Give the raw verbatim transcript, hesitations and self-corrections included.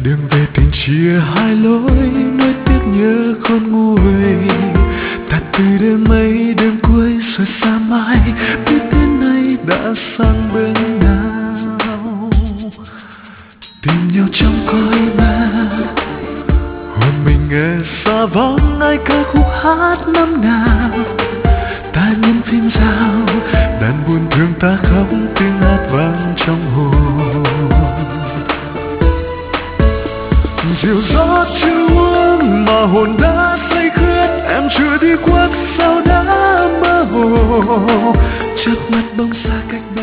Đường về tình chia hai lối, nỗi tiếc nhớ khôn nguôi. Ta từ đêm ấy đêm cuối rồi xa mãi, biết thế này đã sang bên nào. Tìm nhau trong cõi ma, hồn mình nghe xa vắng ai ca khúc hát năm nào. Ta nhân phim giao, đàn buồn thương ta khóc tiếng hát vang trong hồn. Dịu gió chưa uống mà hồn đã say khướt, em chưa đi khuất sao đã mơ hồ. Trước mắt bóng xa cách bên